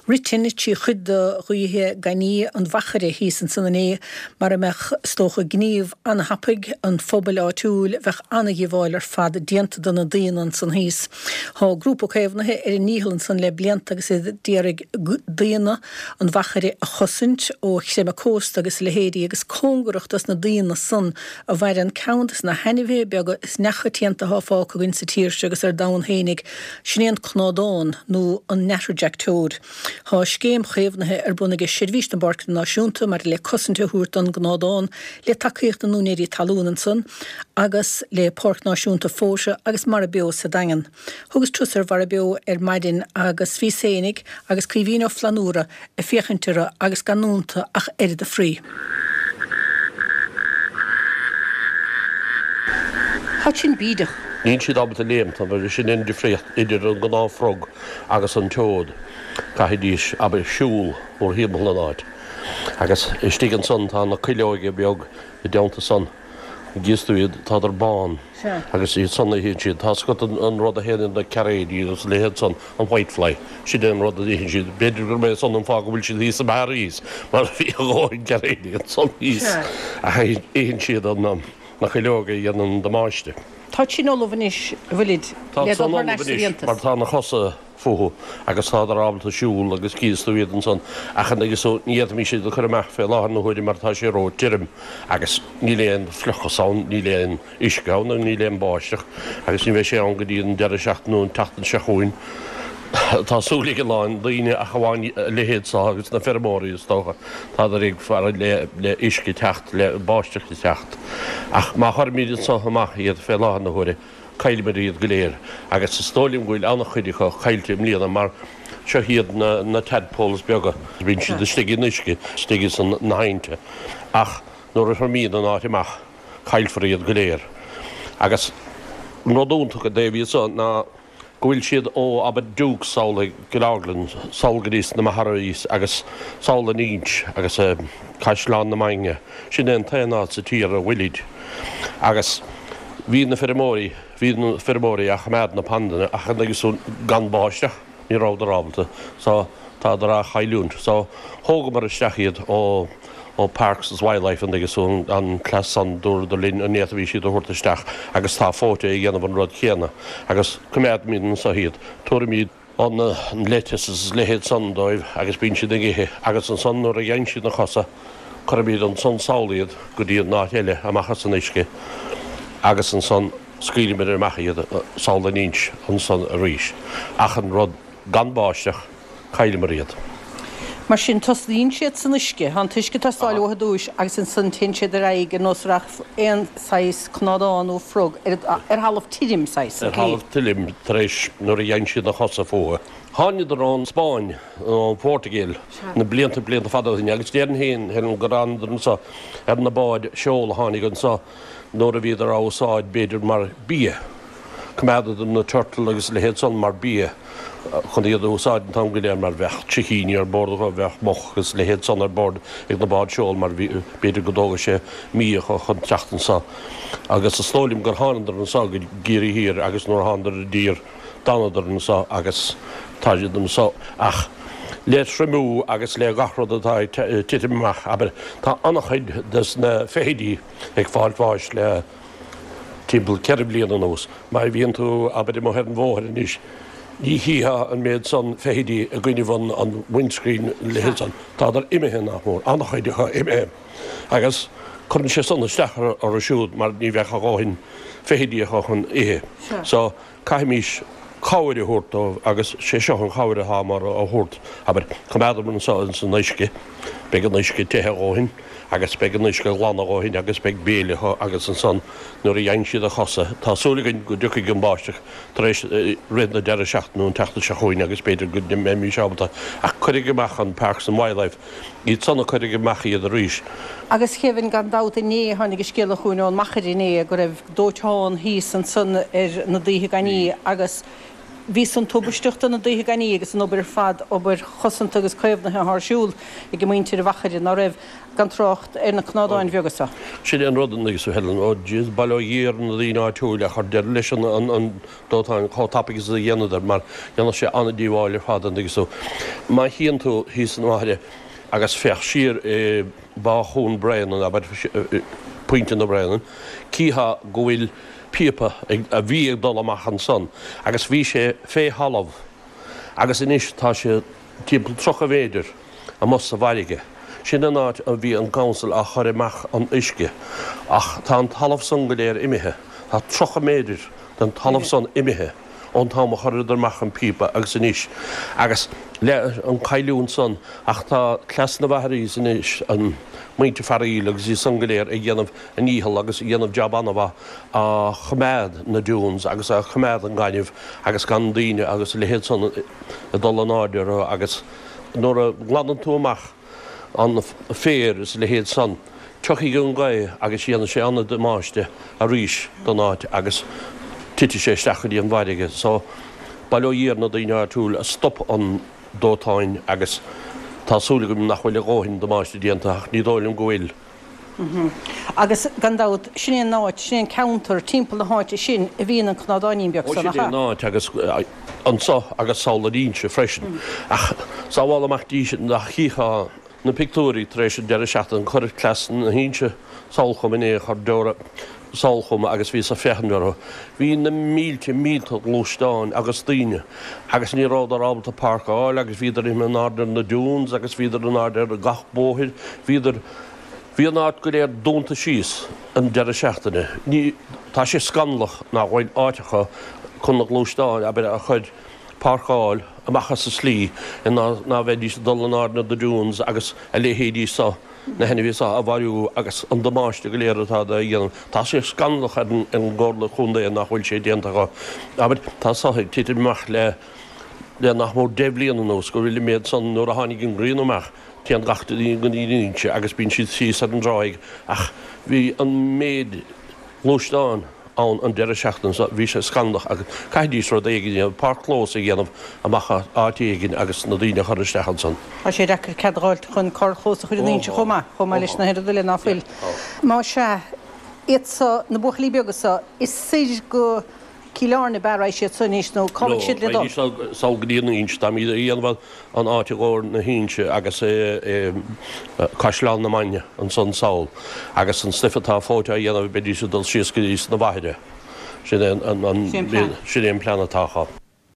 Ritin tí chud chuíthe ganí an bhachare hí san sanné mar a meach stócha gníomh an hapig an fphobal áitiúil bheith anna gíháil fad dianta donna daoine san híos. Tá grúpa chéimhnathe níhalann san le blianta agus díarag daoine an bhachare a chosint ó sé a cósta agus le héirí agus cóngurachtas na daoine san a bhair an countas na henimhé beag is nechatíanta háfá go ginn sa tíirse agus dain hénig snéan cnádán nó an netradeachtóir. Tá scéim chéimhnathe bunige sirvíist an barc náisiúnta mar le cosinte thuirt an gnádán le takeíocht an núnéirí talúnan san agus le Parc Náisiúnta Fóise agus mar a beo sa dagan. Thugus trúsar war a beo maidin agus fhí sénig agus críhín ó flanúra a fiochantere agus ganúnta ach de frí. Tá sin bídach. Níl siad ábhar a léim tá bhar sin in difriocht idir an gnáfrog agus an teód caithidís aber siúl mór híbal an áid. Agus istí an son tá na cileoige beag I deanta son gístúid tá ar bán agus í sonna híad siad tá scot an rud a héann na ceréidí agus lehéad son an whitefly si den rud a dhéann siad beidir gur mé son an fá go bhfuil siad hís a bharís mar bhí gáin ceréidí an son hís a éann siad an na cileoga dhéanam do máiste. Tá sin ólahanis bhfuilid mar tá na chosa fóthú agus tá ar ábalta siúil agus cíostúiad an son achan agus níiad mí siad chur meach fé láhan na chuidir mar tá sé ró tírim agus ní léon fluchasán, ní léon isceán ní léon báisteach agus ní bheith sé an go dtíon deire seachtainún tatan seachúin. Tá súlaí go láin daoine a chaháin lehéadsá agus na fermóí is tócha tá ar ag far le isci techt le báisteach techt. Ach má chuir míad sa amach iad fé láhan na chuidir cailmar iad go léir agus sa stólim bhfuil annach chuidir chu chailtíim líana mar seo hiad na tadpols beaga bhín siad stigí nuisci stigí san nahainte ach nuair a thomíad an áitiach chailfar iad go léir. Agus nódúnta go déhíad na gohfuil siad ó aber dúg sála goláglann sáilgadís na matharaís agus sála níns agus caiisleán na mainge sin an taanná sa tíar a bhuiid agus hí na fermóí a chaméad na pandanna a chan agus gan báisteach ní rád arábalta tá ar a chailún. Tá thóga mar isteach ó Parks as Wildlife an agus an clas an dúr do linn an nétabhí siad a thuirtaisteach agus tá fóte I dhéanamh an rud chéana agus cuméad míad an sa hiad tuair míad an leitis is lehéad sandóibh agus bín siad igithe agus an son nuair a dhéan siad na chosa chuir míad an son sálaíad go dtíad ná heile amachchas san isce agus an son scrílimid ar maichiad sála níns an son a ríis ach an rud gan báisteach caiilimaríad. Mar sin toslín siad san isce, an tuisce tásáil ótha dúis agus san tin siad ar aige nósreach éon sais cnádán ó frog ar halamh tirim sais. Ar halamh tirim taréis nuair a dhéan siad na chosa fóga. Tháinig ar an Spáin ó Portugal na blianta fadaíine agus déan héin an gorandan sa ar na báid seola tháinig an sa nóair a bhíad ar ásáid beidir mar bí. Cuméadad na turtle agus le héad son mar bí. Chun iad úsáid an tam go léir mar bheith tsicíní ar bord a bheith mochgus le héad son ar bord ag na bád seol mar beidir go dóga sé míocha chun teachtan sa. Agus a slólim gur hánadar an sa go géirí hir agus nóair hánadar a dír danadar an sa agus táidir an sa ach le trimú agus le gachrod atá titimach aber tá annachchaid des na féidí ag fáilháis le timpbal ceir blian anós. Mai bhíonn tú aber I mo head an bmhór inis. Ní híthe an méid san féidí a gcuine bhain an windscreen lehéad san tá ar imethe nach mór annachchaidecha imethe. Agus chun sé sanna stechar ar a siúd mar ní bheith a gáin féidíocha chun ihe. So caiimís cáir I thuirt agus sé seo an cháir a há mar a thuirt aber chuméadar an sa san naisce be an naisce tuthe gáin agus be an naisce glána gáin agus be béalacha agus an san nuair a dhéan siad a chosa. Tásúlainn go dúcha an báisteach tar éis réad na deire seachtainún teachta seachúin agus beidir go mí seábalta ach chuirigh amach an Parks and Wildlife iad sanna chuirigh amach iad a ríis. Agus chéhann gan dáta né tháinig scéala chuúin ón macharí né go raibh dóiteáin híos an sun ar na dtíthe ganí agus ví an tubristeachta na dthe ganí agus an obair fad obair chosanta agus cuimhnathe thsúil i go míntir bhachaide ná raibh gan trocht na cnádáin bheagasa. Si an rudan agus helan ó díos bailíar na dtíine áitiúla chu de leis an dótáin chotapagus a dhéanaidir mar dhéanana sé anna díháilir fadan agus so. Má híon tú hí an áide agus fech sir ba chun breanan a puinte na breanan, cítha go bhfuil pípa a bhí ag dul amach an son, agus bhí sé fé halamh, agus inis tá sé timp trocha bhéidir a mos a bhaige. Sin an áit a bhí an council a choirimach an isce, ach tá an talamh son go léir imithe, tá trocha méidir den talamh son imithe, ón tá a choiridirmach an pípa agus inis, agus an caiiliún son, ach tá clas na bhathí inis an muinte faríil agus í san go léir ag dhéanamh an íhall agus dhéanamh job anmha a choméad na dúns agus a choméad an gaiineh agus gan daine agus le héad son a dul an áidir agus nóair a ghladan tú amach an fér is le héad son. Tuchaí go an gaid agus dhéanana sé anna de máiste a ríis don áit agus titi sé stachadí an bhaige. So bailíar na daine túil a stop an dótáin agus tásúla go nachhfuil gáhinn do máiste díantaach ní dóilm gohfuil. Agus gandát sin náid sin counter timppla na háite sin a bhíon an cnádáín beag san náid agus ansá agus sála dínse freisin. Ach sáháil amach dí nach chiá na picúí éis de seach an chuir clasan na híse sáchom iné chu dora sáchom agus ví a fechanú. Bhí na mílte glústáin agus daine, agus ní rád ábalta parkáil, agus víidir im an áidir na dúns, agus víidir an áidir a gachbóthir, hí an áit go léir dúnta síos an de seachtainna. Tá sé scanlach ná bhhaid áitecha chun na glústáin a a chuid parkáil amachchas sa slí ná bheitdí sa dul an áidir na dúns agus a léhédí sa na henna bhí a bharú agus an domáiste go léiretá a dhéanam. Tá sé scanlach an gála chundaí nachhfuil sé déantacha. Aber tá saigh tíidirach le nach mór deblíon an nós go bhfuil méad san nóair a tháinig an gríonach tí an gachta í go íse agus bín siad sí an ráig ach bhí an méad glúisteáin an deire seachtain bhí sé scandach agus caiidís ru éigen parklós a dhéanamh amachcha átíigin agus na dtíine chuiristechan san. Tá sé reachar ceadráilt chun cóchós a chuir níse chumá leis na heidir le náfuil. Má se ésa na buchlí beagasa is séidir go Kilarna bara sé sunníos nó com siad le dó. Sá gníon íns tá míad íonbhil an áitigóir na hínse agus caiisleán na maine an son saoil agus an slifatá fóte a dhéanamh bedí dul sios go dís na bhaide sin an plannatácha.